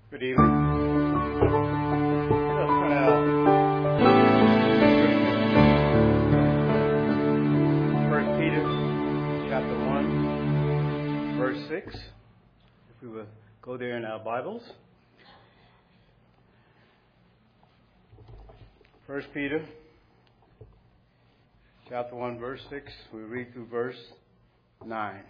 Good evening. Let us turn out 1 Peter chapter 1, verse 6. If we will go there in our Bibles. 1 Peter chapter 1, verse 6. We read through verse 9.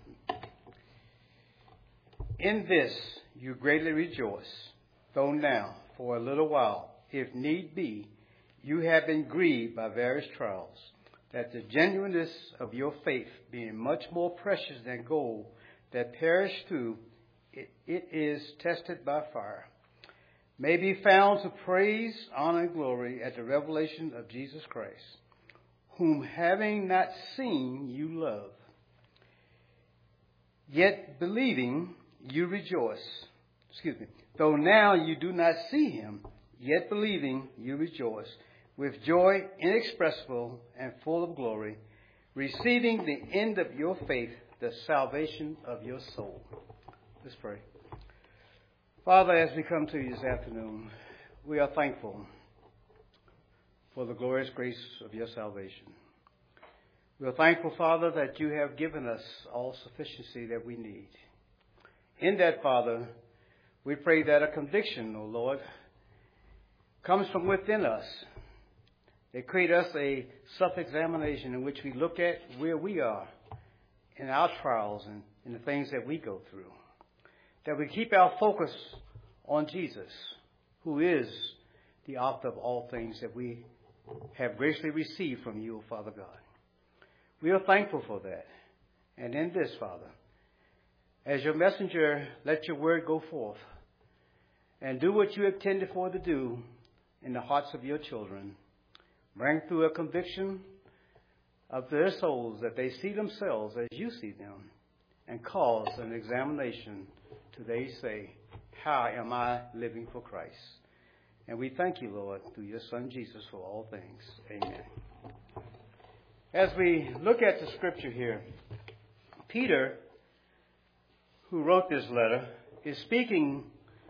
In this you greatly rejoice, though now, for a little while, if need be, you have been grieved by various trials, that the genuineness of your faith, being much more precious than gold that perish through, it is tested by fire, may be found to praise, honor, and glory at the revelation of Jesus Christ, whom having not seen you love. Yet believing you rejoice. Though now you do not see him, yet believing you rejoice with joy inexpressible and full of glory, receiving the end of your faith, the salvation of your soul. Let's pray. Father, as we come to you this afternoon, we are thankful for the glorious grace of your salvation. We are thankful, Father, that you have given us all sufficiency that we need. In that, Father, we pray that a conviction, O Lord, comes from within us. They create us a self-examination in which we look at where we are in our trials and in the things that we go through. That we keep our focus on Jesus, who is the author of all things that we have graciously received from you, O Father God. We are thankful for that. And in this, Father, as your messenger, let your word go forth and do what you intended for it to do in the hearts of your children. Bring through a conviction of their souls that they see themselves as you see them, and cause an examination till they say, how am I living for Christ? And we thank you, Lord, through your Son Jesus for all things. Amen. As we look at the scripture here, Peter, who wrote this letter, is speaking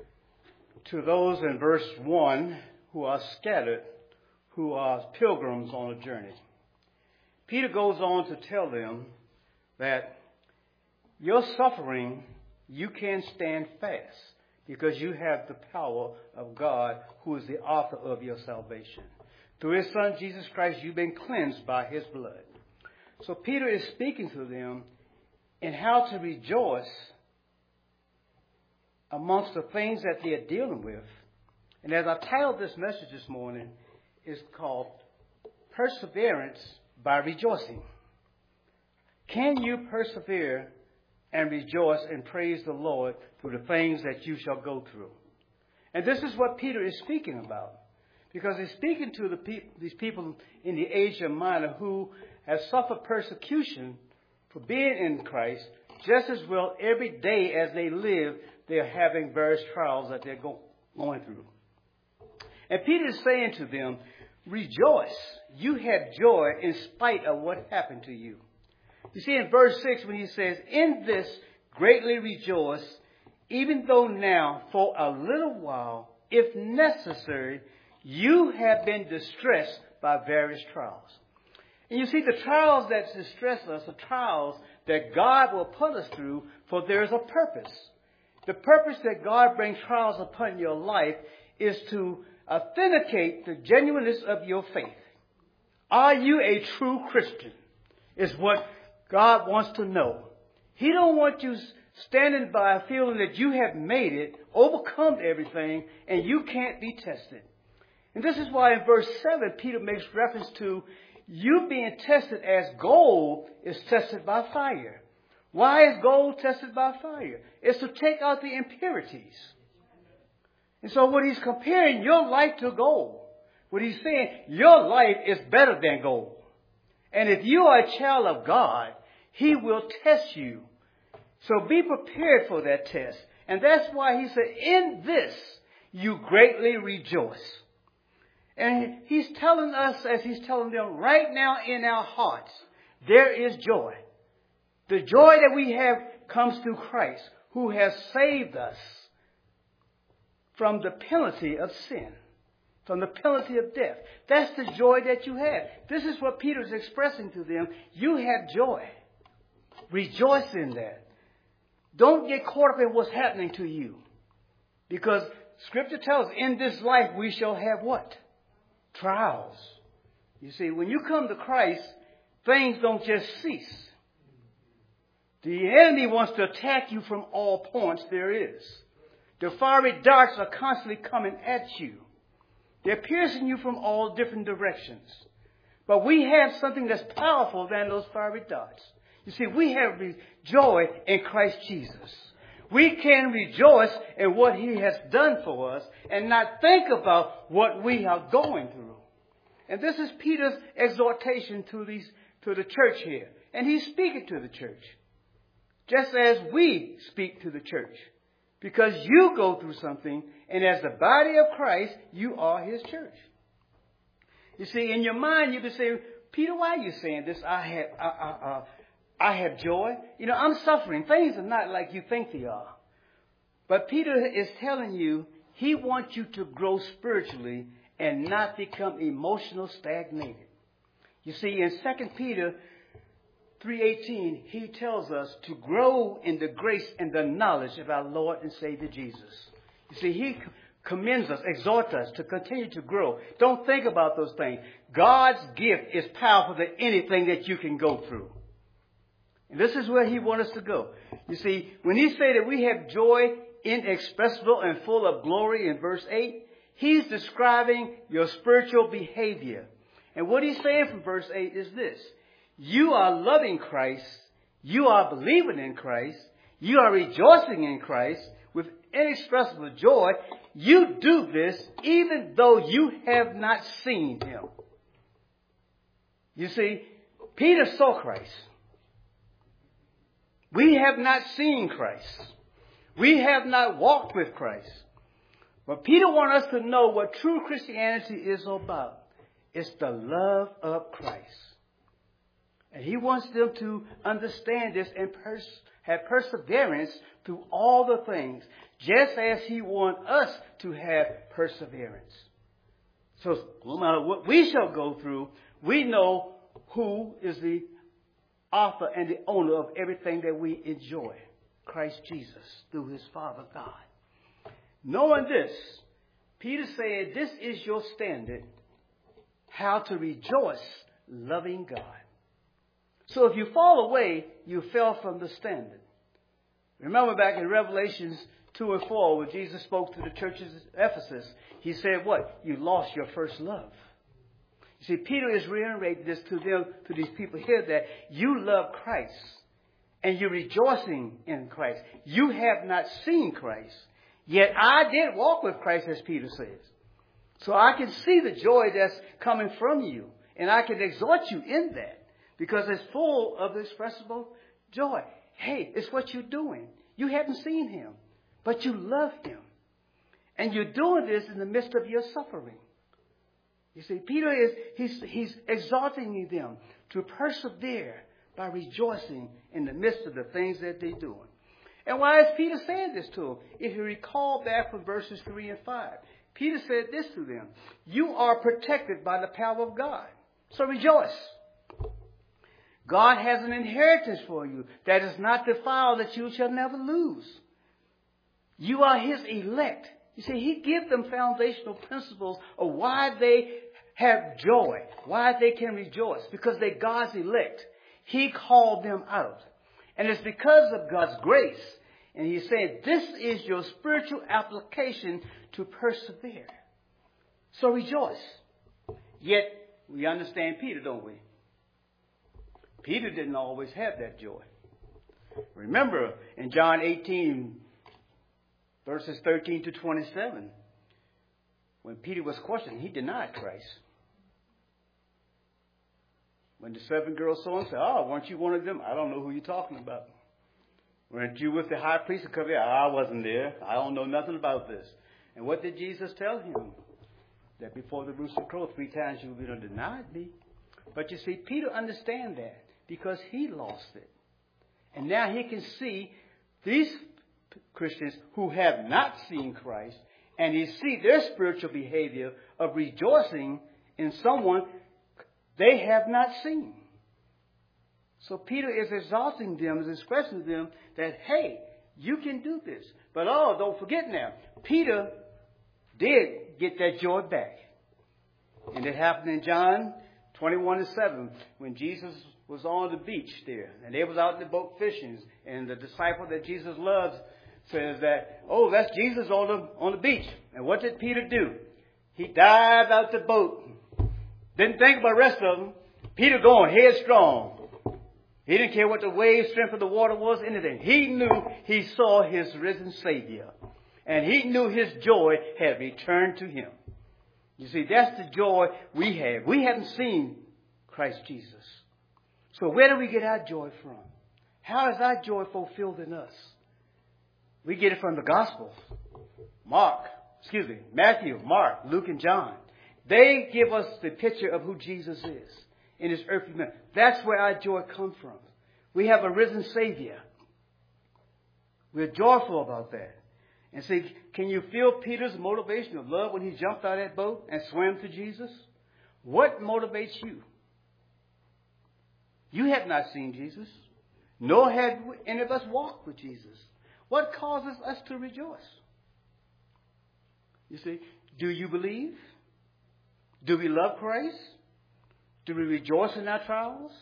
to those in verse 1 who are scattered, who are pilgrims on a journey. Peter goes on to tell them that your suffering, you can stand fast because you have the power of God, who is the author of your salvation. Through his Son, Jesus Christ, you've been cleansed by his blood. So Peter is speaking to them in how to rejoice amongst the things that they're dealing with. And as I titled this message this morning, it's called Perseverance by Rejoicing. Can you persevere and rejoice and praise the Lord through the things that you shall go through? And this is what Peter is speaking about, because he's speaking to these people in the Asia Minor who have suffered persecution for being in Christ, just as well every day as they live, they're having various trials that they're going through. And Peter is saying to them, rejoice. You have joy in spite of what happened to you. You see in verse 6 when he says, in this greatly rejoice, even though now for a little while, if necessary, you have been distressed by various trials. And you see, the trials that distress us are trials that God will put us through, for there is a purpose. The purpose that God brings trials upon your life is to authenticate the genuineness of your faith. Are you a true Christian? Is what God wants to know. He don't want you standing by feeling that you have made it, overcome everything, and you can't be tested. And this is why in verse 7, Peter makes reference to you being tested as gold is tested by fire. Why is gold tested by fire? It's to take out the impurities. And so what he's comparing your life to gold. What he's saying, your life is better than gold. And if you are a child of God, he will test you. So be prepared for that test. And that's why he said, in this you greatly rejoice. And he's telling us, as he's telling them right now in our hearts, there is joy. The joy that we have comes through Christ, who has saved us. from the penalty of sin, from the penalty of death. That's the joy that you have. This is what Peter is expressing to them. You have joy. Rejoice in that. Don't get caught up in what's happening to you. Because Scripture tells us in this life we shall have what? Trials. You see, when you come to Christ, things don't just cease. The enemy wants to attack you from all points there is. The fiery darts are constantly coming at you. They're piercing you from all different directions. But we have something that's powerful than those fiery darts. You see, we have joy in Christ Jesus. We can rejoice in what He has done for us and not think about what we are going through. And this is Peter's exhortation to the church here. And he's speaking to the church, just as we speak to the church. Because you go through something, and as the body of Christ, you are His church. You see, in your mind, you can say, Peter, why are you saying this? I have joy. You know, I'm suffering. Things are not like you think they are. But Peter is telling you, he wants you to grow spiritually and not become emotional stagnated. You see, in 2 Peter 3:18, he tells us to grow in the grace and the knowledge of our Lord and Savior Jesus. You see, he commends us, exhorts us to continue to grow. Don't think about those things. God's gift is powerful than anything that you can go through. And this is where he wants us to go. You see, when he said that we have joy inexpressible and full of glory in verse 8, he's describing your spiritual behavior. And what he's saying from verse 8 is this. You are loving Christ. You are believing in Christ. You are rejoicing in Christ with inexpressible joy. You do this even though you have not seen Him. You see, Peter saw Christ. We have not seen Christ. We have not walked with Christ. But Peter wants us to know what true Christianity is about. It's the love of Christ. And he wants them to understand this and have perseverance through all the things, just as he wants us to have perseverance. So no matter what we shall go through, we know who is the author and the owner of everything that we enjoy. Christ Jesus, through his Father God. Knowing this, Peter said, this is your standard, how to rejoice loving God. So if you fall away, you fell from the standard. Remember back in Revelations 2 and 4, when Jesus spoke to the churches at Ephesus, he said what? You lost your first love. You see, Peter is reiterating this to them, to these people here, that you love Christ and you're rejoicing in Christ. You have not seen Christ, yet I did walk with Christ, as Peter says. So I can see the joy that's coming from you, and I can exhort you in that. Because it's full of expressible joy. Hey, it's what you're doing. You haven't seen Him, but you love Him. And you're doing this in the midst of your suffering. You see, Peter he's exhorting them to persevere by rejoicing in the midst of the things that they're doing. And why is Peter saying this to them? If you recall back from verses 3 and 5, Peter said this to them. You are protected by the power of God. So rejoice. God has an inheritance for you that is not defiled, that you shall never lose. You are His elect. You see, He gives them foundational principles of why they have joy, why they can rejoice, because they're God's elect. He called them out. And it's because of God's grace. And He's saying, this is your spiritual application to persevere. So rejoice. Yet, we understand Peter, don't we? Peter didn't always have that joy. Remember in John 18, verses 13 to 27, when Peter was questioned, he denied Christ. When the servant girl saw him, said, oh, weren't you one of them? I don't know who you're talking about. Weren't you with the high priest? I wasn't there. I don't know nothing about this. And what did Jesus tell him? That before the rooster crowed 3 times you will be denied me. But you see, Peter understands that. Because he lost it. And now he can see these Christians who have not seen Christ and he see their spiritual behavior of rejoicing in someone they have not seen. So Peter is exalting them, is expressing to them that, hey, you can do this. But don't forget now, Peter did get that joy back. And it happened in John 21:7 when Jesus was on the beach there. And they was out in the boat fishing. And the disciple that Jesus loves says that, that's Jesus on the beach. And what did Peter do? He dived out the boat. Didn't think about the rest of them. Peter going headstrong. He didn't care what the wave strength of the water was, anything. He knew he saw his risen Savior. And he knew his joy had returned to him. You see, that's the joy we have. We haven't seen Christ Jesus. So where do we get our joy from? How is our joy fulfilled in us? We get it from the Gospels. Matthew, Mark, Luke, and John. They give us the picture of who Jesus is in his earthly ministry. That's where our joy comes from. We have a risen Savior. We're joyful about that. And see, can you feel Peter's motivation of love when he jumped out of that boat and swam to Jesus? What motivates you? You have not seen Jesus, nor have any of us walked with Jesus. What causes us to rejoice? You see, do you believe? Do we love Christ? Do we rejoice in our trials?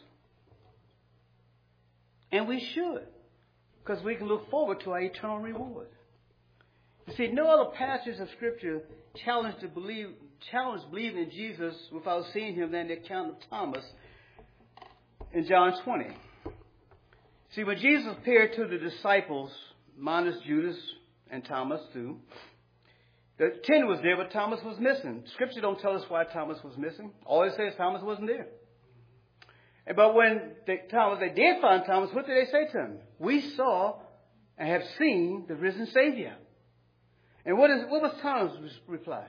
And we should, because we can look forward to our eternal reward. You see, no other passage of Scripture challenged believing in Jesus without seeing him than the account of Thomas in John 20. See, when Jesus appeared to the disciples, minus Judas and Thomas too, the 10 was there, but Thomas was missing. Scripture don't tell us why Thomas was missing. All it says Thomas wasn't there. But when they did find Thomas, what did they say to him? We saw and have seen the risen Savior. And what was Thomas' reply?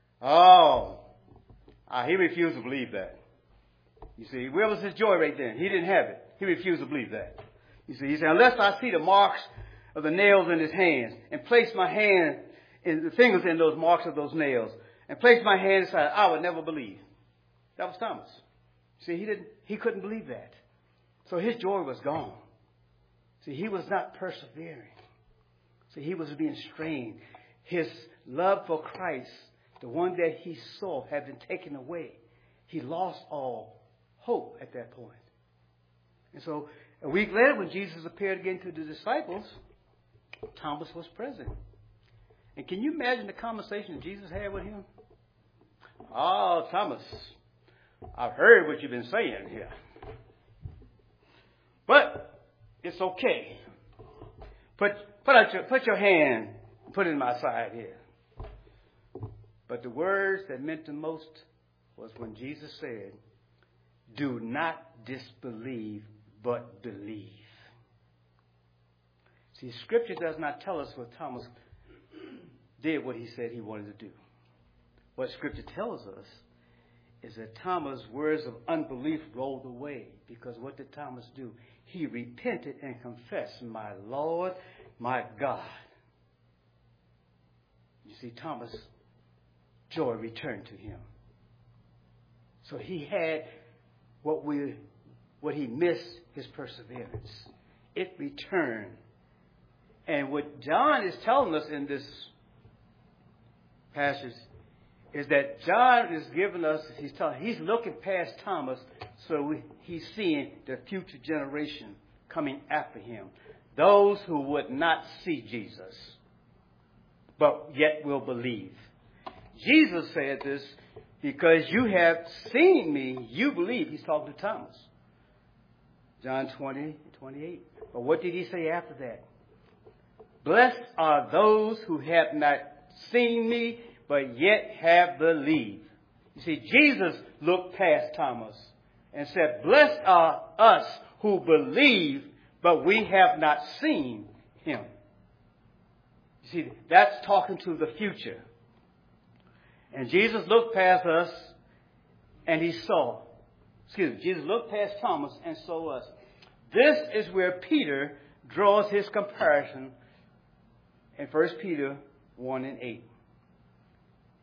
He refused to believe that. You see, where was his joy right then? He didn't have it. He refused to believe that. You see, he said, unless I see the marks of the nails in his hands and place my hand in the fingers in those marks of those nails and place my hand inside, I would never believe. That was Thomas. See, he couldn't believe that. So his joy was gone. See, he was not persevering. See, he was being strained. His love for Christ, the one that he saw, had been taken away. He lost all hope at that point. And so a week later, when Jesus appeared again to the disciples, Thomas was present. And can you imagine the conversation that Jesus had with him? Thomas, I've heard what you've been saying here. But it's okay. Put your hand, put it in my side here. But the words that meant the most was when Jesus said, do not disbelieve, but believe. See, Scripture does not tell us what Thomas did what he said he wanted to do. What Scripture tells us is that Thomas' words of unbelief rolled away. Because what did Thomas do? He repented and confessed, my Lord, my God. You see, Thomas' joy returned to him. So he had what he missed, his perseverance. It returned. And what John is telling us in this passage is that John is giving us, he's looking past Thomas, so he's seeing the future generation coming after him. Those who would not see Jesus, but yet will believe. Jesus said this, because you have seen me, you believe. He's talking to Thomas. John 20:28. But what did he say after that? Blessed are those who have not seen me, but yet have believed. You see, Jesus looked past Thomas and said, blessed are us who believe, but we have not seen him. You see, that's talking to the future. And Jesus looked past us and he saw. Jesus looked past Thomas and saw us. This is where Peter draws his comparison in 1 Peter 1:8.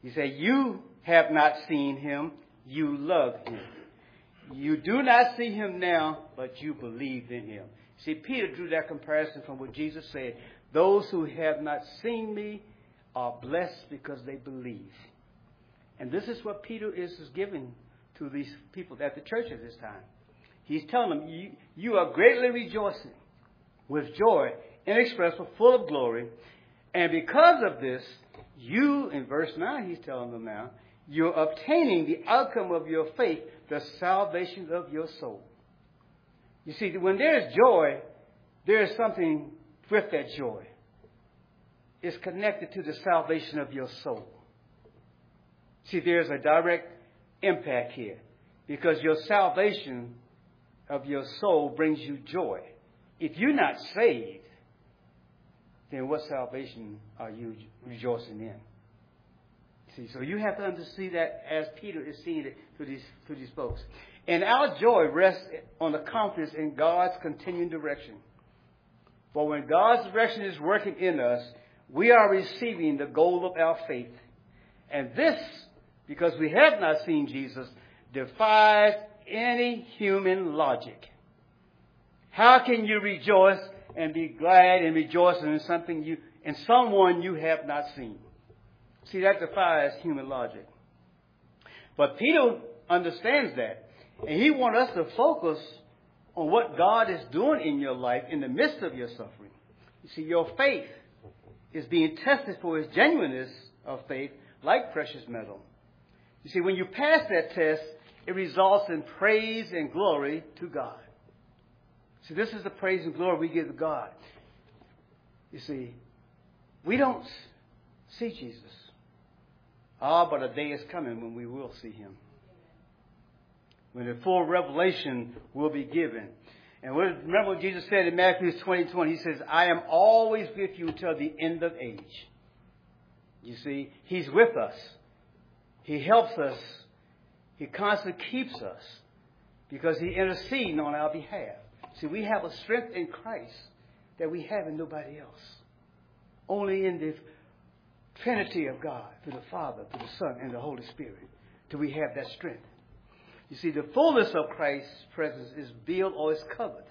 He said, you have not seen him, you love him. You do not see him now, but you believed in him. See, Peter drew that comparison from what Jesus said. Those who have not seen me are blessed because they believe. And this is what Peter is giving to these people at the church at this time. He's telling them, you are greatly rejoicing with joy inexpressible, full of glory. And because of this, you, in verse 9, he's telling them now, you're obtaining the outcome of your faith, the salvation of your soul. You see, when there's joy, there is something with that joy. It's connected to the salvation of your soul. See, there's a direct impact here because your salvation of your soul brings you joy. If you're not saved, then what salvation are you rejoicing in? See, so you have to see that as Peter is seeing it to these folks. And our joy rests on the confidence in God's continuing direction. For when God's direction is working in us, we are receiving the goal of our faith. And this, because we have not seen Jesus, defies any human logic. How can you rejoice and be glad and rejoicing in someone you have not seen? See, that defies human logic. But Peter understands that. And he wants us to focus on what God is doing in your life in the midst of your suffering. You see, your faith is being tested for its genuineness of faith like precious metal. You see, when you pass that test, it results in praise and glory to God. See, this is the praise and glory we give to God. You see, we don't see Jesus. But a day is coming when we will see him. When the full revelation will be given. And remember what Jesus said in Matthew 20:20. He says, I am always with you until the end of age. You see, he's with us. He helps us. He constantly keeps us because he intercedes on our behalf. See, we have a strength in Christ that we have in nobody else. Only in the Trinity of God, through the Father, through the Son, and the Holy Spirit, do we have that strength. You see, the fullness of Christ's presence is veiled or is covered.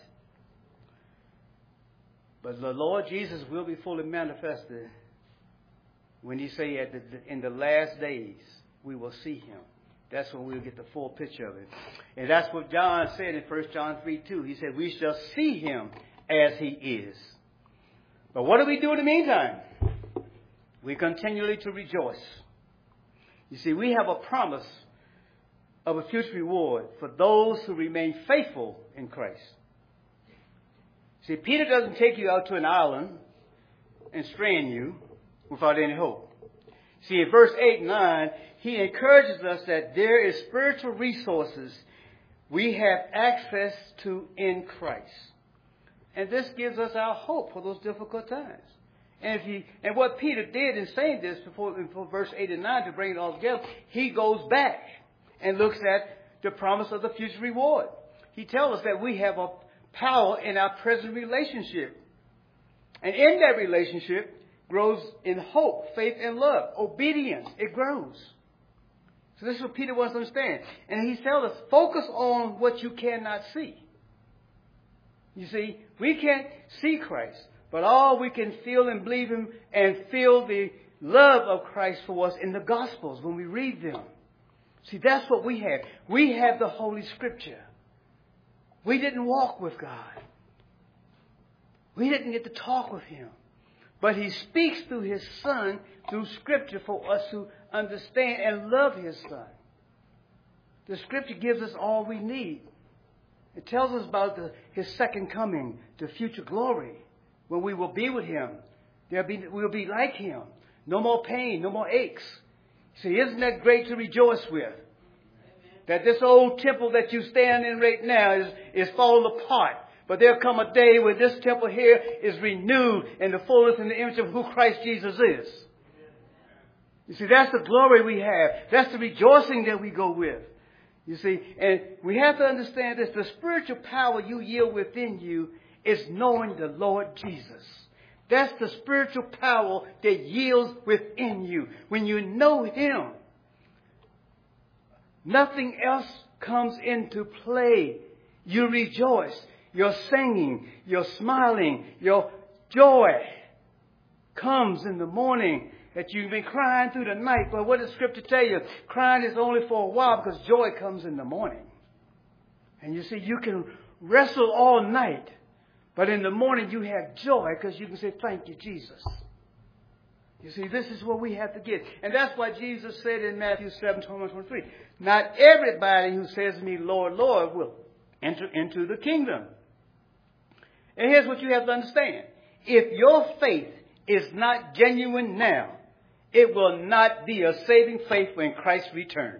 But the Lord Jesus will be fully manifested when he say in the last days we will see him. That's when we'll get the full picture of it. And that's what John said in 1 John 3:2. He said, we shall see him as he is. But what do we do in the meantime? We continually to rejoice. You see, we have a promise of a future reward for those who remain faithful in Christ. See, Peter doesn't take you out to an island and strand you without any hope. See, in verse 8 and 9, he encourages us that there is spiritual resources we have access to in Christ. And this gives us our hope for those difficult times. And what Peter did in saying this before verse 8 and 9 to bring it all together, he goes back and looks at the promise of the future reward. He tells us that we have a power in our present relationship. And in that relationship grows in hope, faith, and love. Obedience, it grows. So this is what Peter wants to understand. And he tells us, focus on what you cannot see. You see, we can't see Christ, but all we can feel and believe him and feel the love of Christ for us in the Gospels when we read them. See, that's what we have. We have the Holy Scripture. We didn't walk with God. We didn't get to talk with him. But he speaks through his Son, through Scripture, for us to understand and love his Son. The Scripture gives us all we need. It tells us about his second coming, the future glory, when we will be with him. We'll be like him. No more pain, no more aches. See, isn't that great to rejoice with? Amen. That this old temple that you stand in right now is falling apart. But there'll come a day where this temple here is renewed in the fullness and the image of who Christ Jesus is. You see, that's the glory we have. That's the rejoicing that we go with. You see, and we have to understand this. The spiritual power you yield within you is knowing the Lord Jesus. That's the spiritual power that yields within you. When you know Him, nothing else comes into play. You rejoice. You're singing. You're smiling. Your joy comes in the morning that you've been crying through the night. But what does Scripture tell you? Crying is only for a while because joy comes in the morning. And you see, you can wrestle all night, but in the morning you have joy because you can say, thank you, Jesus. You see, this is what we have to get. And that's why Jesus said in Matthew 7:21-23, not everybody who says to me, Lord, Lord, will enter into the kingdom. And here's what you have to understand. If your faith is not genuine now, it will not be a saving faith when Christ returns.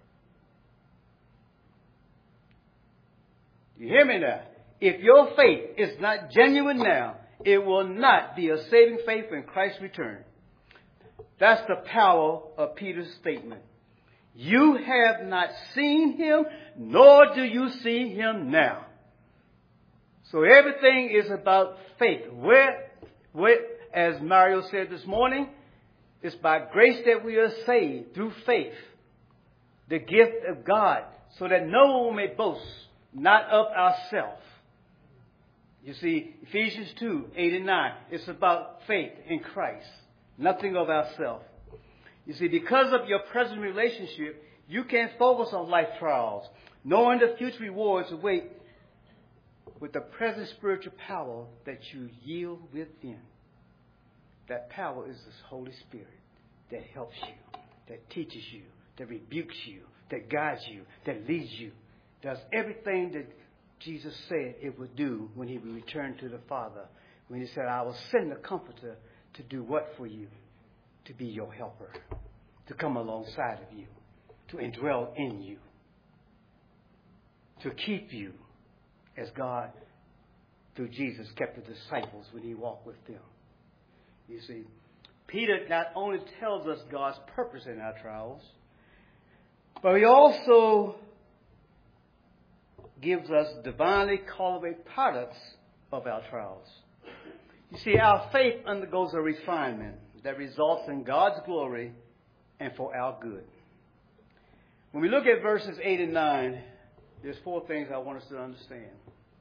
You hear me now? If your faith is not genuine now, it will not be a saving faith when Christ returns. That's the power of Peter's statement. You have not seen Him, nor do you see Him now. So everything is about faith. Where, as Mario said this morning, it's by grace that we are saved through faith, the gift of God, so that no one may boast, not of ourselves. You see, Ephesians 2:8-9, it's about faith in Christ, nothing of ourselves. You see, because of your present relationship, you can focus on life trials, knowing the future rewards await with the present spiritual power that you yield within. That power is the Holy Spirit that helps you, that teaches you, that rebukes you, that guides you, that leads you, does everything that Jesus said it would do when He would return to the Father. When He said, I will send the Comforter to do what for you? To be your helper, to come alongside of you, to indwell in you, to keep you as God, through Jesus, kept the disciples when He walked with them. You see, Peter not only tells us God's purpose in our trials, but he also gives us divinely cultivated products of our trials. You see, our faith undergoes a refinement that results in God's glory and for our good. When we look at verses 8 and 9, there's 4 things I want us to understand.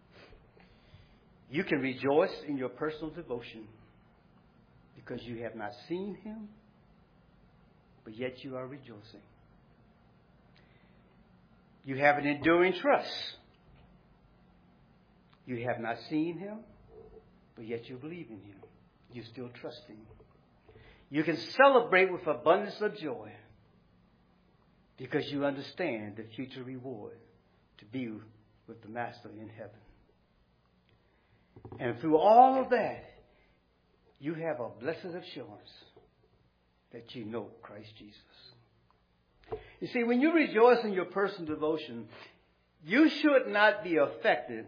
You can rejoice in your personal devotion because you have not seen Him, but yet you are rejoicing. You have an enduring trust. You have not seen Him, but yet you believe in Him. You still trust Him. You can celebrate with abundance of joy because you understand the future reward to be with the Master in heaven. And through all of that, you have a blessed assurance that you know Christ Jesus. You see, when you rejoice in your personal devotion, you should not be affected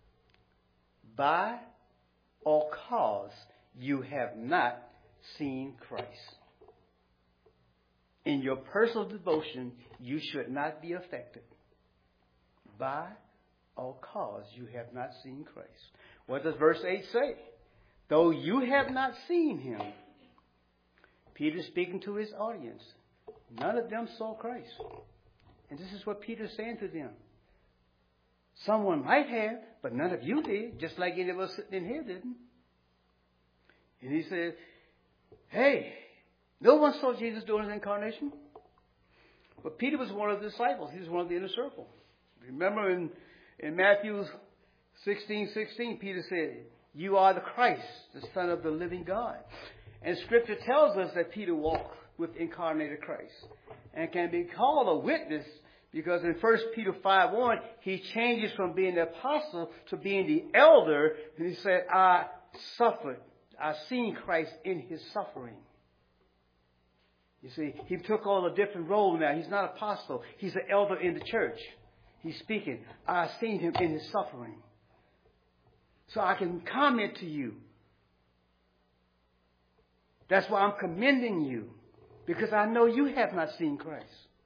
by or cause you have not seen Christ. In your personal devotion, you should not be affected by or cause you have not seen Christ. What does verse 8 say? Though you have not seen Him. Peter speaking to his audience. None of them saw Christ. And this is what Peter's saying to them. Someone might have, but none of you did, just like any of us sitting in here didn't. And he said, hey, no one saw Jesus during His incarnation. But Peter was one of the disciples. He was one of the inner circle. Remember in Matthew 16:16, Peter said, you are the Christ, the Son of the living God. And Scripture tells us that Peter walked with incarnated Christ and can be called a witness because in 1 Peter 5:1, he changes from being the apostle to being the elder. And he said, I suffered. I seen Christ in His suffering. You see, he took on a different role now. He's not apostle. He's an elder in the church. He's speaking. I seen Him in His suffering. So I can comment to you. That's why I'm commending you. Because I know you have not seen Christ.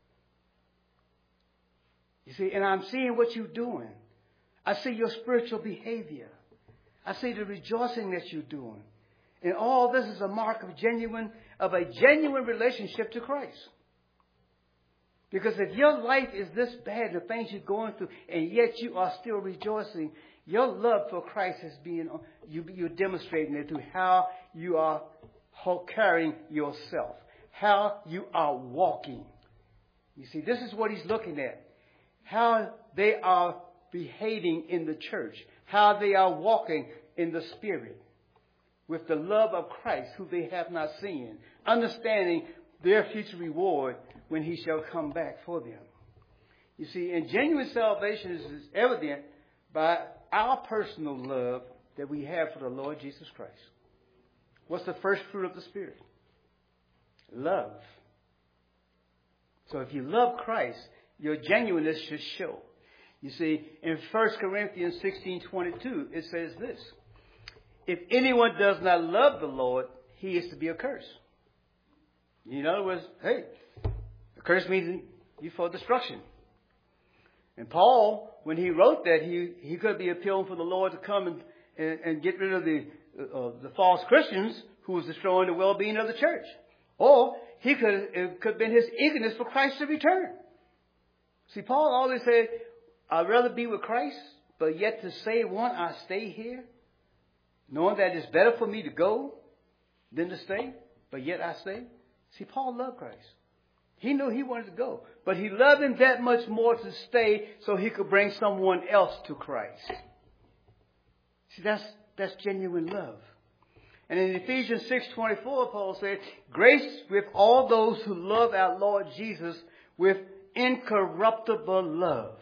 You see, and I'm seeing what you're doing. I see your spiritual behavior. I see the rejoicing that you're doing. And all this is a mark of a genuine relationship to Christ. Because if your life is this bad, the things you're going through, and yet you are still rejoicing, your love for Christ is you're demonstrating it through how you are carrying yourself, how you are walking. You see, this is what he's looking at. How they are behaving in the church, how they are walking in the Spirit with the love of Christ, who they have not seen, understanding their future reward when he shall come back for them. You see, and genuine salvation is evident by our personal love that we have for the Lord Jesus Christ. What's the first fruit of the Spirit? Love. So if you love Christ, your genuineness should show. You see, in 1 Corinthians 16:22, it says this: if anyone does not love the Lord, he is to be accursed. In other words, hey, accursed means you for destruction. And Paul, when he wrote that, he could be appealing for the Lord to come and get rid of the false Christians who was destroying the well-being of the church. Or it could have been his eagerness for Christ to return. See, Paul always said, I'd rather be with Christ, but yet to save one, I stay here, knowing that it's better for me to go than to stay, but yet I stay. See, Paul loved Christ. He knew he wanted to go, but he loved him that much more to stay so he could bring someone else to Christ. See, that's genuine love. And in Ephesians 6:24, Paul said, grace with all those who love our Lord Jesus with incorruptible love.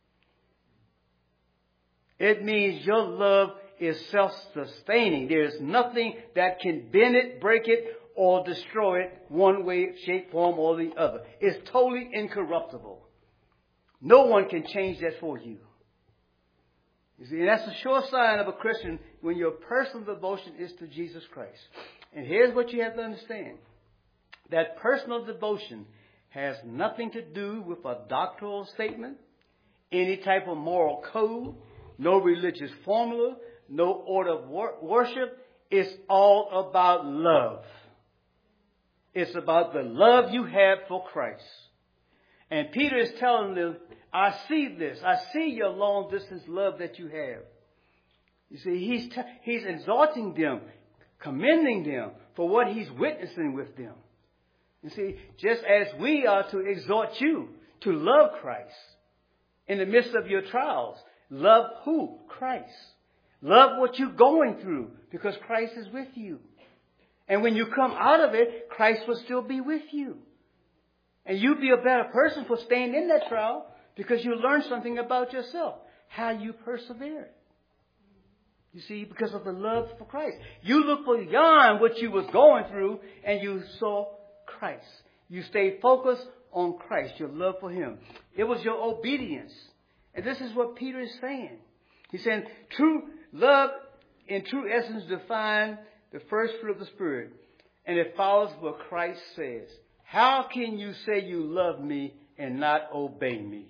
It means your love is self-sustaining. There's nothing that can bend it, break it, or destroy it one way, shape, form, or the other. It's totally incorruptible. No one can change that for you. You see, and that's a sure sign of a Christian when your personal devotion is to Jesus Christ. And here's what you have to understand. That personal devotion has nothing to do with a doctrinal statement, any type of moral code, no religious formula, no order of worship. It's all about love. It's about the love you have for Christ. And Peter is telling them, I see this. I see your long distance love that you have. You see, he's exalting them, commending them for what he's witnessing with them. You see, just as we are to exhort you to love Christ in the midst of your trials. Love who? Christ. Love what you're going through because Christ is with you. And when you come out of it, Christ will still be with you. And you'll be a better person for staying in that trial because you learn something about yourself, how you persevere. You see, because of the love for Christ. You look beyond what you was going through and you saw Christ. You stayed focused on Christ, your love for him. It was your obedience. And this is what Peter is saying. He's saying true love in true essence define the first fruit of the Spirit. And it follows what Christ says. How can you say you love me and not obey me?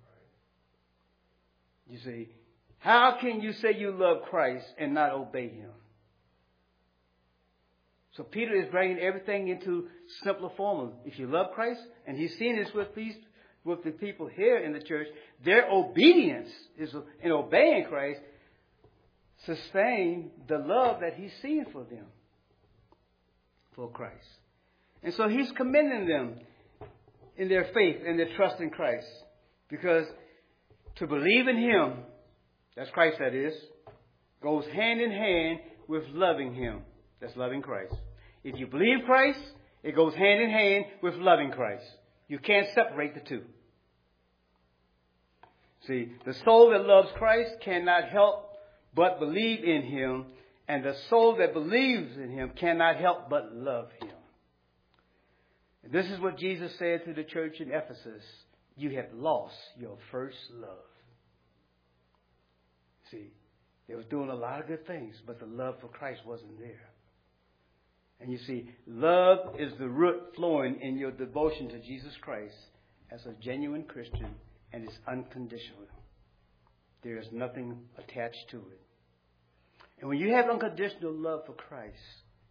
You see, how can you say you love Christ and not obey him? So Peter is bringing everything into simpler form. If you love Christ, and he's seen this with the people here in the church, their obedience is in obeying Christ sustain the love that he's seeing for them, for Christ. And so he's commending them in their faith and their trust in Christ. Because to believe in him, that's Christ that is, goes hand in hand with loving him. That's loving Christ. If you believe Christ, it goes hand in hand with loving Christ. You can't separate the two. See, the soul that loves Christ cannot help but believe in him, and the soul that believes in him cannot help but love him. And this is what Jesus said to the church in Ephesus. You have lost your first love. See, they was doing a lot of good things, but the love for Christ wasn't there. And you see, love is the root flowing in your devotion to Jesus Christ as a genuine Christian, and it's unconditional. There is nothing attached to it. And when you have unconditional love for Christ,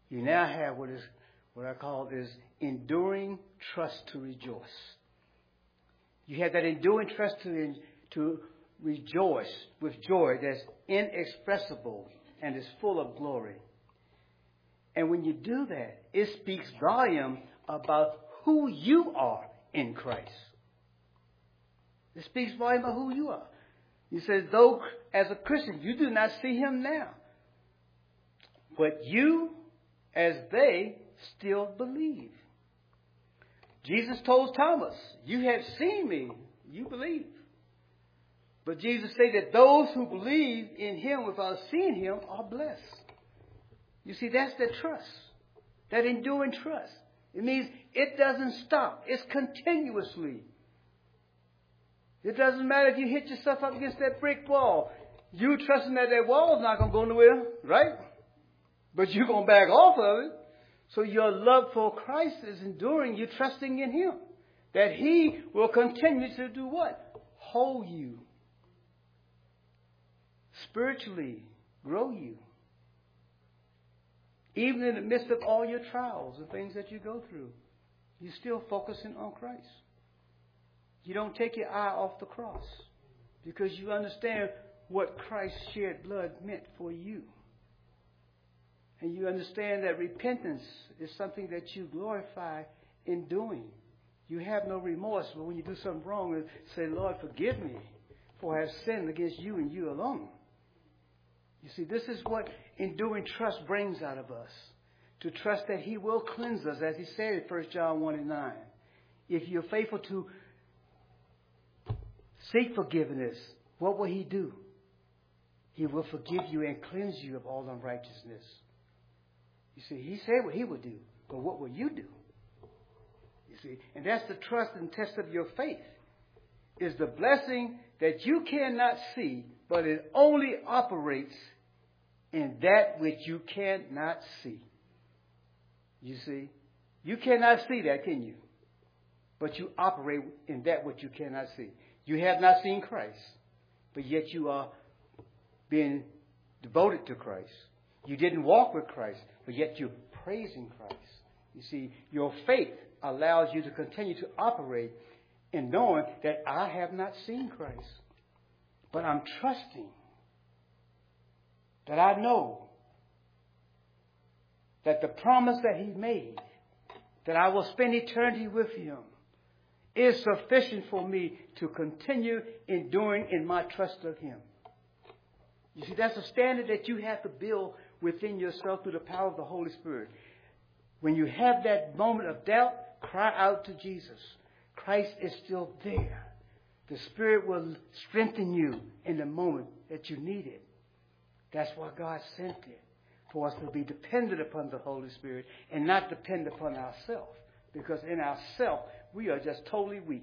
You now have what I call is enduring trust to rejoice. You have that enduring trust to rejoice with joy that's inexpressible and is full of glory. And when you do that, it speaks volume about who you are in Christ. It speaks volume about who you are. He says, though as a Christian, you do not see him now, but you, as they, still believe. Jesus told Thomas, you have seen me, you believe. But Jesus said that those who believe in him without seeing him are blessed. You see, that's the trust, that enduring trust. It means it doesn't stop. It's continuously. It doesn't matter if you hit yourself up against that brick wall. You trusting that wall is not going to go nowhere, right? But you're going to back off of it. So your love for Christ is enduring. You're trusting in him. That he will continue to do what? Hold you. Spiritually grow you. Even in the midst of all your trials and things that you go through, you're still focusing on Christ. You don't take your eye off the cross because you understand what Christ's shed blood meant for you. And you understand that repentance is something that you glorify in doing. You have no remorse, but when you do something wrong, and say, Lord, forgive me, for I have sinned against you and you alone. You see, this is what enduring trust brings out of us. To trust that he will cleanse us, as he said in 1 John 1:9. If you're faithful to seek forgiveness, what will he do? He will forgive you and cleanse you of all unrighteousness. You see, he said what he would do, but what will you do? You see, and that's the trust and test of your faith. Is the blessing that you cannot see, but it only operates in that which you cannot see. You see, you cannot see that, can you? But you operate in that which you cannot see. You have not seen Christ, but yet you are being devoted to Christ. You didn't walk with Christ, but yet you're praising Christ. You see, your faith allows you to continue to operate in knowing that I have not seen Christ, but I'm trusting that I know that the promise that he made, that I will spend eternity with him, is sufficient for me to continue enduring in my trust of him. You see, that's a standard that you have to build within yourself through the power of the Holy Spirit. When you have that moment of doubt, cry out to Jesus. Christ is still there. The Spirit will strengthen you in the moment that you need it. That's why God sent it, for us to be dependent upon the Holy Spirit and not depend upon ourselves. Because in ourselves, we are just totally weak.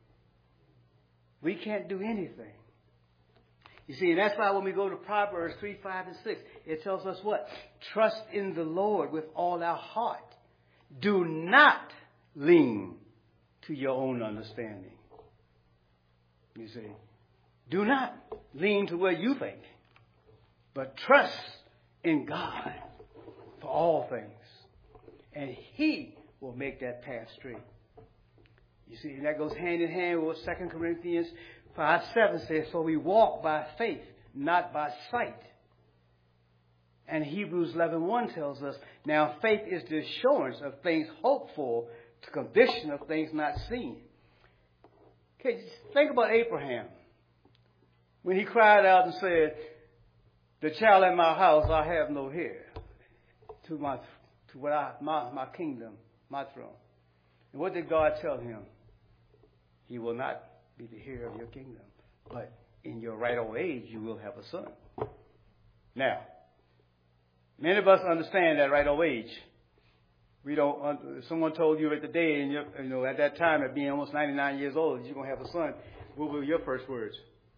We can't do anything. You see, and that's why when we go to Proverbs 3, 5, and 6, it tells us what? Trust in the Lord with all our heart. Do not lean to your own understanding. You see, do not lean to what you think, but trust in God for all things. And he will make that path straight. You see, and that goes hand in hand with what 2 Corinthians 5:7 says, for we walk by faith, not by sight. And Hebrews 11:1 tells us, now faith is the assurance of things hoped for, the conviction of things not seen. Okay, think about Abraham. When he cried out and said, the child in my house, I have no heir to my kingdom, my throne. And what did God tell him? He will not be the heir of your kingdom, but in your right old age, you will have a son. Now, many of us understand that right old age. We don't. If someone told you at the day, and at that time, at being almost 99 years old, you're going to have a son, what were your first words?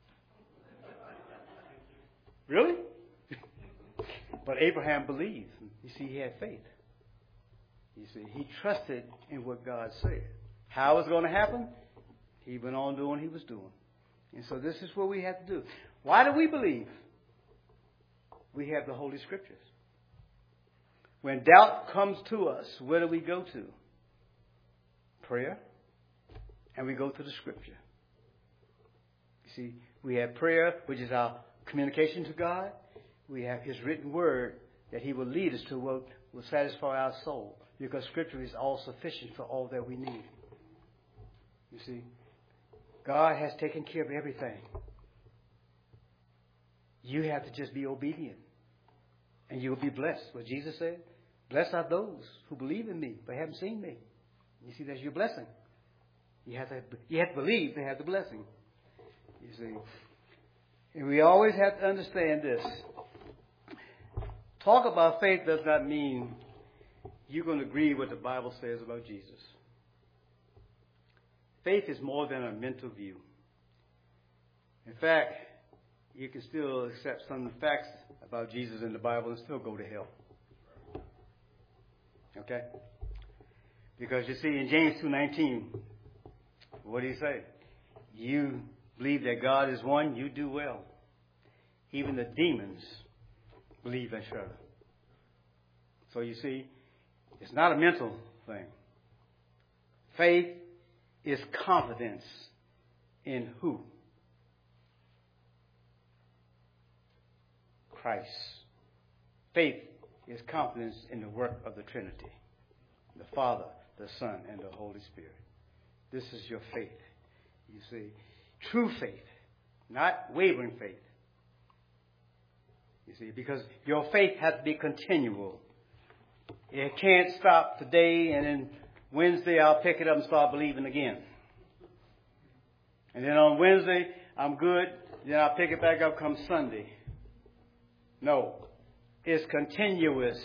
Really? But Abraham believed. You see, he had faith. You see, he trusted in what God said. How it was going to happen? He went on doing what he was doing. And so this is what we have to do. Why do we believe? We have the Holy Scriptures. When doubt comes to us, where do we go to? Prayer. And we go to the Scripture. You see, we have prayer, which is our communication to God. We have His written word that He will lead us to what will satisfy our soul. Because Scripture is all sufficient for all that we need. You see, God has taken care of everything. You have to just be obedient. And you will be blessed. What Jesus said, blessed are those who believe in me, but haven't seen me. You see, that's your blessing. You have to believe to have the blessing. You see. And we always have to understand this. Talk about faith does not mean you're going to agree with what the Bible says about Jesus. Faith is more than a mental view. In fact, you can still accept some facts about Jesus in the Bible and still go to hell. Okay? Because you see, in James 2:19, what do he say? You believe that God is one, you do well. Even the demons believe and shudder. So you see, it's not a mental thing. Faith is confidence in who? Christ. Faith is confidence in the work of the Trinity. The Father, the Son, and the Holy Spirit. This is your faith. You see, true faith, not wavering faith. You see, because your faith has to be continual. It can't stop today and then Wednesday I'll pick it up and start believing again. And then on Wednesday I'm good, then I'll pick it back up come Sunday. No, it's continuous.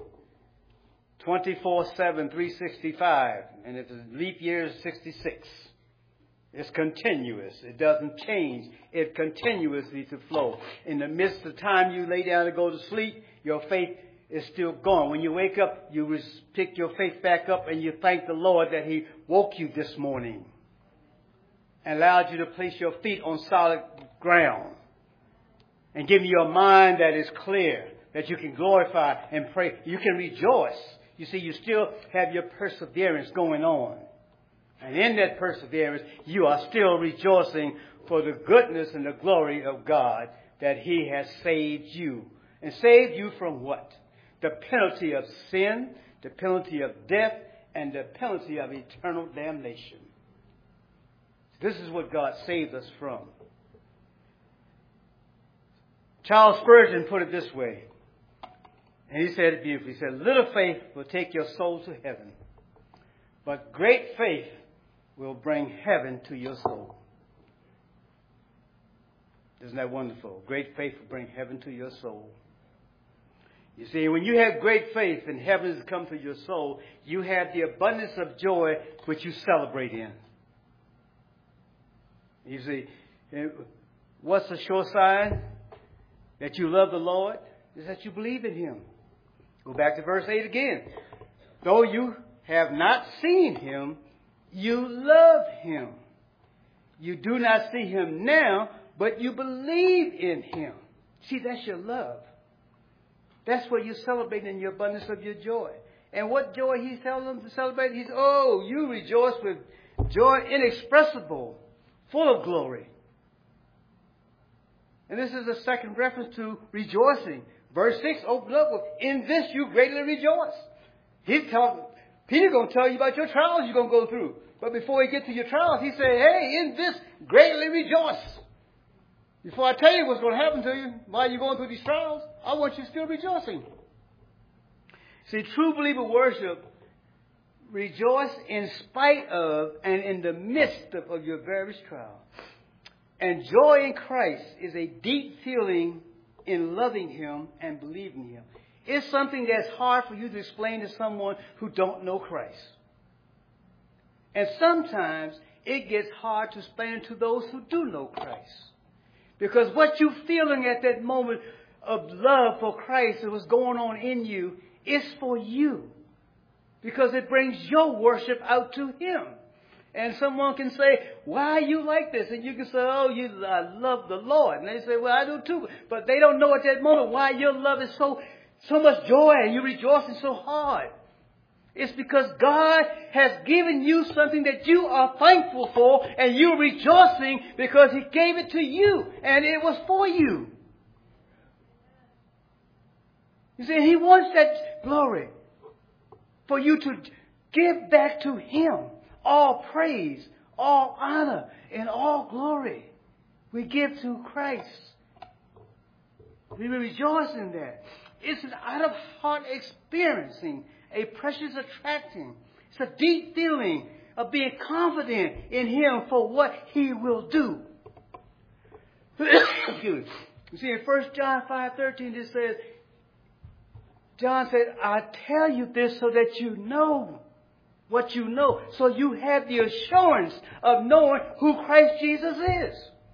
24/7, 365. And if the leap year is 66. It's continuous. It doesn't change. It continuously to flow. In the midst of the time you lay down to go to sleep, your faith is still gone. When you wake up, you pick your faith back up and you thank the Lord that He woke you this morning and allowed you to place your feet on solid ground and give you a mind that is clear, that you can glorify and pray. You can rejoice. You see, you still have your perseverance going on. And in that perseverance, you are still rejoicing for the goodness and the glory of God that He has saved you. And saved you from what? The penalty of sin, the penalty of death, and the penalty of eternal damnation. This is what God saved us from. Charles Spurgeon put it this way. And he said it beautifully. He said, little faith will take your soul to heaven, but great faith will bring heaven to your soul. Isn't that wonderful? Great faith will bring heaven to your soul. You see, when you have great faith and heaven has come to your soul, you have the abundance of joy which you celebrate in. You see, what's a sure sign that you love the Lord? Is that you believe in Him. Go back to verse 8 again. Though you have not seen Him, you love Him. You do not see Him now, but you believe in Him. See, that's your love. That's what you're celebrating in your abundance of your joy. And what joy He's telling them to celebrate? He's, you rejoice with joy inexpressible, full of glory. And this is a second reference to rejoicing. Verse 6 opens up with, in this you greatly rejoice. Peter's going to tell you about your trials you're going to go through. But before he gets to your trials, he said, hey, in this greatly rejoice. Before I tell you what's going to happen to you while you're going through these trials, I want you still rejoicing. See, true believer worship rejoice in spite of and in the midst of your various trials. And joy in Christ is a deep feeling in loving Him and believing Him. It's something that's hard for you to explain to someone who don't know Christ. And sometimes it gets hard to explain to those who do know Christ. Because what you're feeling at that moment of love for Christ that was going on in you is for you. Because it brings your worship out to Him. And someone can say, why are you like this? And you can say, I love the Lord. And they say, well, I do too. But they don't know at that moment why your love is so so much joy and you're rejoicing so hard? It's because God has given you something that you are thankful for, and you're rejoicing because He gave it to you and it was for you. You see, He wants that glory for you to give back to Him all praise, all honor, and all glory. We give to Christ. We rejoice in that. It's an out-of-heart experiencing, a precious attracting. It's a deep feeling of being confident in Him for what He will do. Excuse me. You see, in 1 John 5:13, it says, John said, I tell you this so that you know what you know. So you have the assurance of knowing who Christ Jesus is.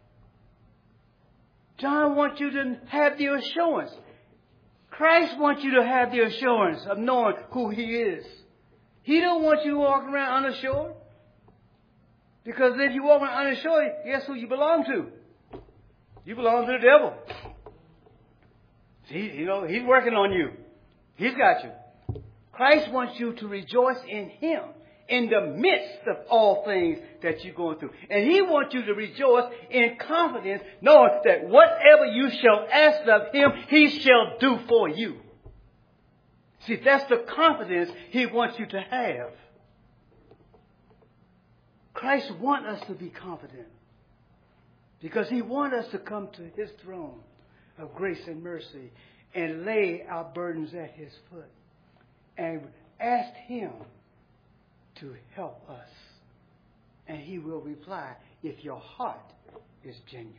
John wants you to have the assurance. Christ wants you to have the assurance of knowing who He is. He don't want you walking around unassured. Because if you walk around unassured, guess who you belong to? You belong to the devil. He's working on you. He's got you. Christ wants you to rejoice in Him in the midst of all things that you're going through. And He wants you to rejoice in confidence, knowing that whatever you shall ask of Him, He shall do for you. See, that's the confidence He wants you to have. Christ wants us to be confident because He wants us to come to His throne of grace and mercy and lay our burdens at His foot and ask Him to help us. And He will reply if your heart is genuine.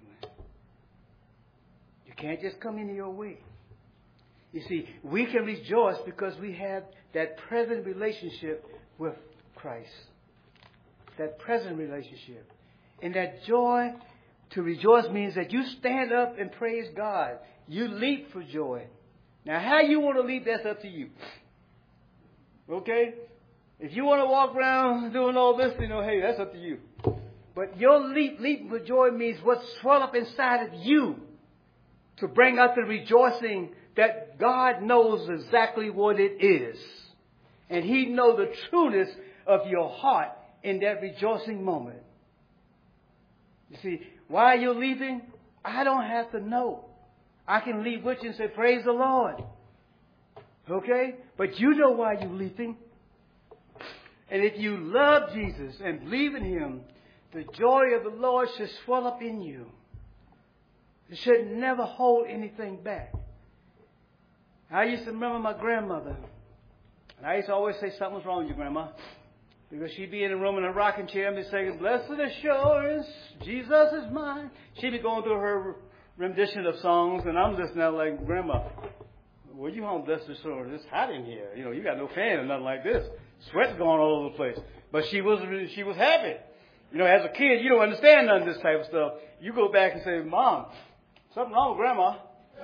You can't just come into your way. You see, we can rejoice because we have that present relationship with Christ. That present relationship. And that joy, to rejoice means that you stand up and praise God. You leap for joy. Now, how you want to leap, that's up to you. Okay? If you want to walk around doing all this, hey, that's up to you. But your leaping for joy means what's swelled up inside of you to bring out the rejoicing that God knows exactly what it is. And He knows the trueness of your heart in that rejoicing moment. You see, why you're leaping, I don't have to know. I can leap with you and say, praise the Lord. Okay? But you know why you're leaping. And if you love Jesus and believe in Him, the joy of the Lord should swell up in you. It should never hold anything back. I used to remember my grandmother. And I used to always say, something's wrong with you, Grandma. Because she'd be in a room in a rocking chair and be saying, blessed assurance, Jesus is mine. She'd be going through her rendition of songs, and I'm just now like, Grandma, well, you home blessed assurance. It's hot in here. You got no fan or nothing like this. Sweat's going all over the place. But she was happy. As a kid, you don't understand none of this type of stuff. You go back and say, Mom, something wrong with Grandma.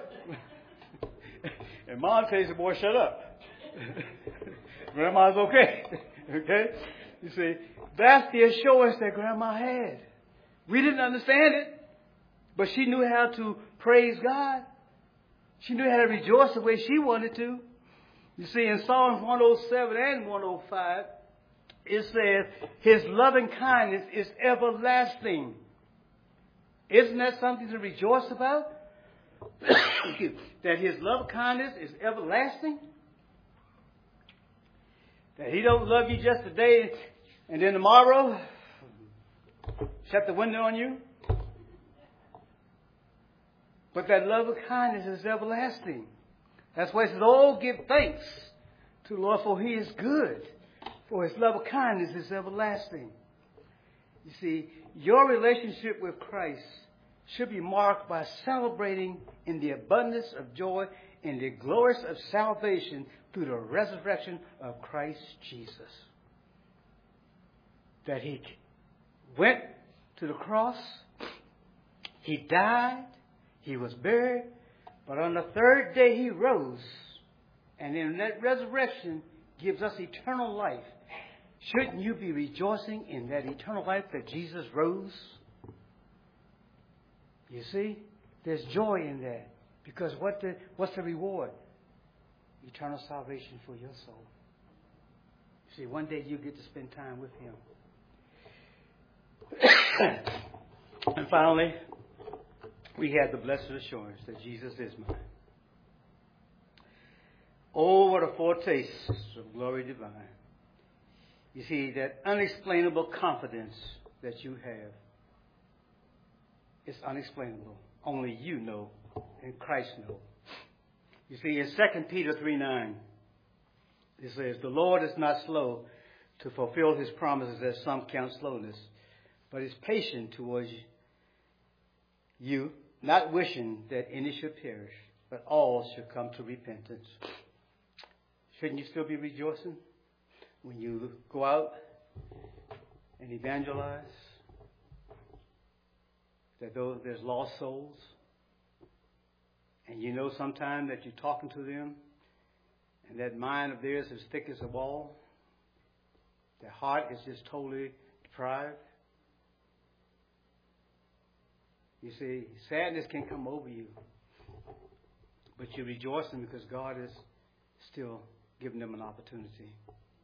And Mom tells you, boy, shut up. Grandma's okay. Okay? You see, that's the assurance that Grandma had. We didn't understand it, but she knew how to praise God. She knew how to rejoice the way she wanted to. You see, in Psalms 107 and 105, it says, His loving kindness is everlasting. Isn't that something to rejoice about? That His love kindness is everlasting? That He don't love you just today and then tomorrow shut the window on you? But that love of kindness is everlasting. That's why it says, oh, give thanks to the Lord, for He is good. For His love of kindness is everlasting. You see, your relationship with Christ should be marked by celebrating in the abundance of joy and the glories of salvation through the resurrection of Christ Jesus. That He went to the cross, He died, He was buried, but on the third day He rose. And in that resurrection gives us eternal life. Shouldn't you be rejoicing in that eternal life that Jesus rose? You see, there's joy in that. Because what's the reward? eternal salvation for your soul. See, one day you get to spend time with Him. And finally, we have the blessed assurance that Jesus is mine. Oh, what a foretaste of glory divine. You see, that unexplainable confidence that you have is unexplainable. Only you know and Christ knows. You see, in 2 Peter 3:9, it says, the Lord is not slow to fulfill His promises, as some count slowness, but is patient towards you, not wishing that any should perish, but all should come to repentance. Shouldn't you still be rejoicing when you go out and evangelize? That there's lost souls, and you know sometime that you're talking to them, and that mind of theirs is thick as a wall. Their heart is just totally deprived. You see, sadness can come over you, but you're rejoicing because God is still giving them an opportunity.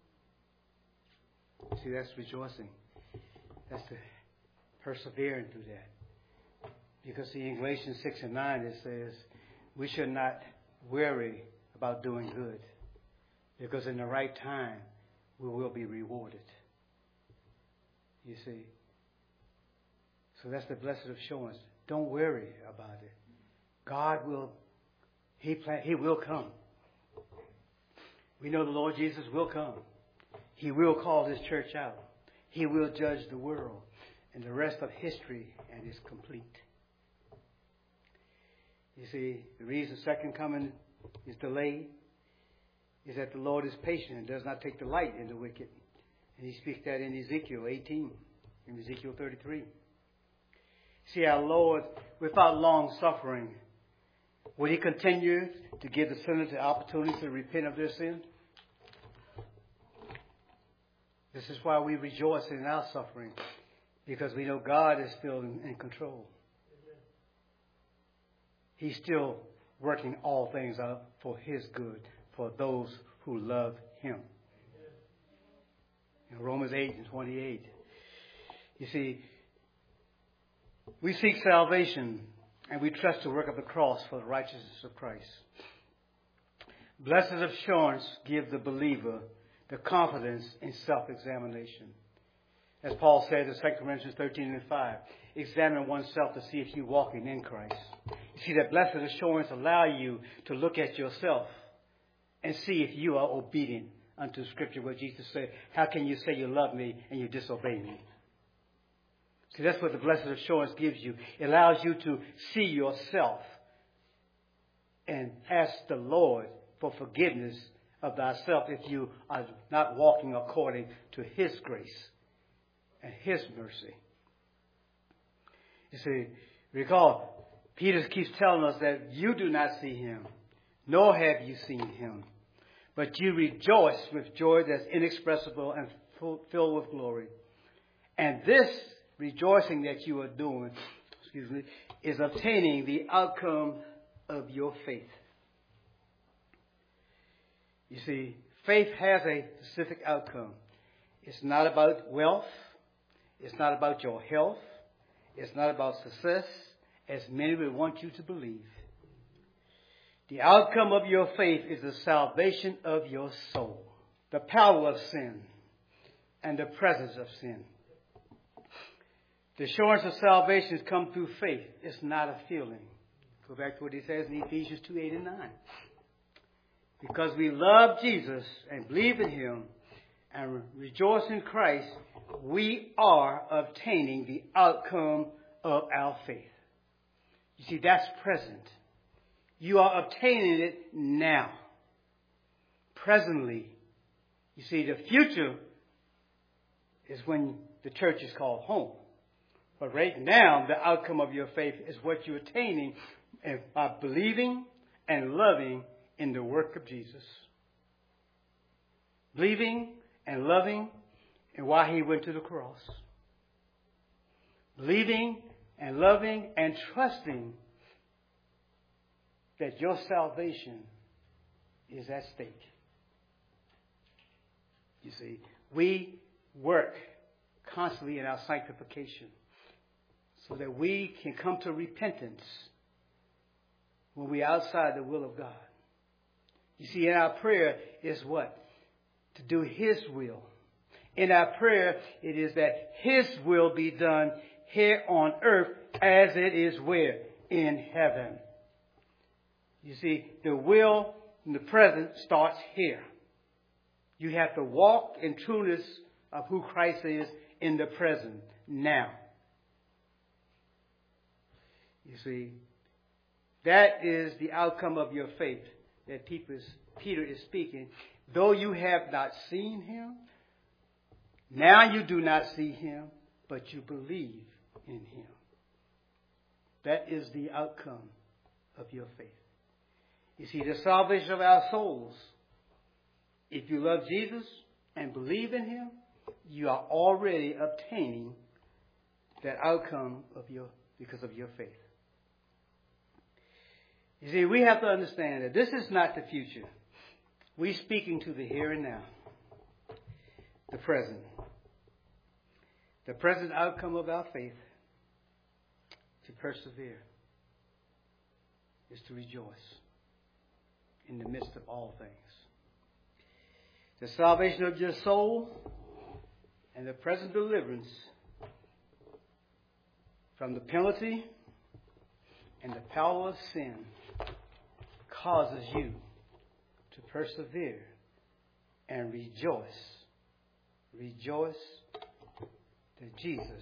See, that's rejoicing. That's the persevering through that. Because see, in Galatians 6:9 it says, we should not worry about doing good, because in the right time we will be rewarded. You see. So that's the blessed assurance. Don't worry about it. God will, He will come. We know the Lord Jesus will come. He will call His church out. He will judge the world. And the rest of history and is complete. You see, the reason the second coming is delayed is that the Lord is patient and does not take delight in the wicked. And He speaks that in Ezekiel 18, in Ezekiel 33. See, our Lord, without long suffering, will He continue to give the sinner the opportunity to repent of their sin? This is why we rejoice in our suffering, because we know God is still in control. He's still working all things out for His good, for those who love Him. In Romans 8:28, you see, we seek salvation and we trust the work of the cross for the righteousness of Christ. Blessed assurance gives the believer the confidence in self-examination. As Paul said in 2 Corinthians 13:5, examine oneself to see if you're walking in Christ. You see, that blessed assurance allows you to look at yourself and see if you are obedient unto Scripture, where Jesus said, how can you say you love me and you disobey me? See, that's what the blessed assurance gives you. It allows you to see yourself and ask the Lord for forgiveness of thyself if you are not walking according to His grace and His mercy. You see, recall, Peter keeps telling us that you do not see Him, nor have you seen Him, but you rejoice with joy that's inexpressible and filled with glory. And this rejoicing that you are doing, is obtaining the outcome of your faith. You see, faith has a specific outcome. It's not about wealth. It's not about your health. It's not about success, as many would want you to believe. The outcome of your faith is the salvation of your soul, the power of sin, and the presence of sin. The assurance of salvation has come through faith. It's not a feeling. Go back to what he says in Ephesians 2:8 and 9. Because we love Jesus and believe in Him and rejoice in Christ, we are obtaining the outcome of our faith. You see, that's present. You are obtaining it now. Presently. You see, the future is when the church is called home. But right now, the outcome of your faith is what you're attaining by believing and loving in the work of Jesus. Believing and loving in why He went to the cross. Believing and loving and trusting that your salvation is at stake. You see, we work constantly in our sanctification so that we can come to repentance when we're outside the will of God. You see, in our prayer is what? To do His will. In our prayer, it is that His will be done here on earth as it is where? In heaven. You see, the will in the present starts here. You have to walk in trueness of who Christ is in the present, now. You see, that is the outcome of your faith that Peter is speaking. Though you have not seen Him, now you do not see Him, but you believe in Him. That is the outcome of your faith. You see, the salvation of our souls, if you love Jesus and believe in Him, you are already obtaining that outcome because of your faith. You see, we have to understand that this is not the future. We're speaking to the here and now, the present. The present outcome of our faith, to persevere, is to rejoice in the midst of all things. The salvation of your soul and the present deliverance from the penalty and the power of sin causes you to persevere and rejoice. Rejoice that Jesus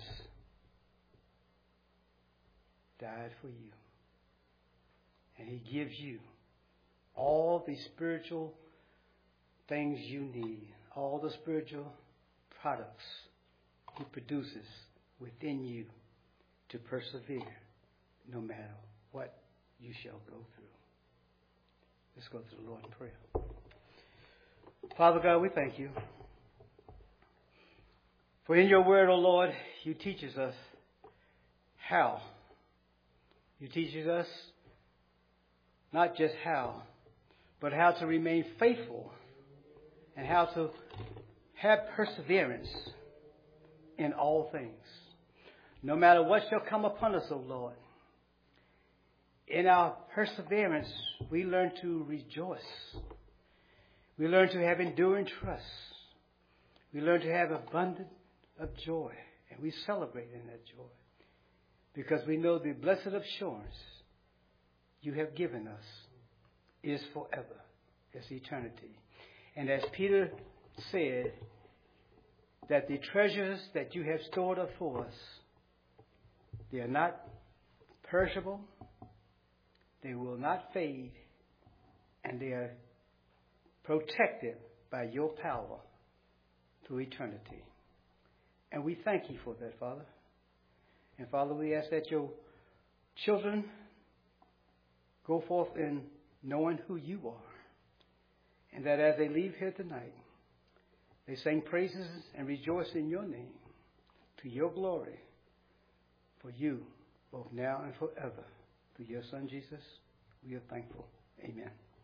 died for you. And He gives you all the spiritual things you need, all the spiritual products He produces within you to persevere no matter what you shall go through. Let's go to the Lord in prayer. Father God, we thank You. For in Your word, O Lord, You teaches us how. You teaches us not just how, but how to remain faithful and how to have perseverance in all things. No matter what shall come upon us, O Lord, in our perseverance, we learn to rejoice. We learn to have enduring trust. We learn to have abundance of joy. And we celebrate in that joy. Because we know the blessed assurance You have given us is forever. It's eternity. And as Peter said, that the treasures that You have stored up for us, they are not perishable, they will not fade, and they are protected by Your power through eternity. And we thank You for that, Father. And Father, we ask that Your children go forth in knowing who You are. And that as they leave here tonight, they sing praises and rejoice in Your name to Your glory for You, both now and forever. Through Your Son, Jesus, we are thankful. Amen.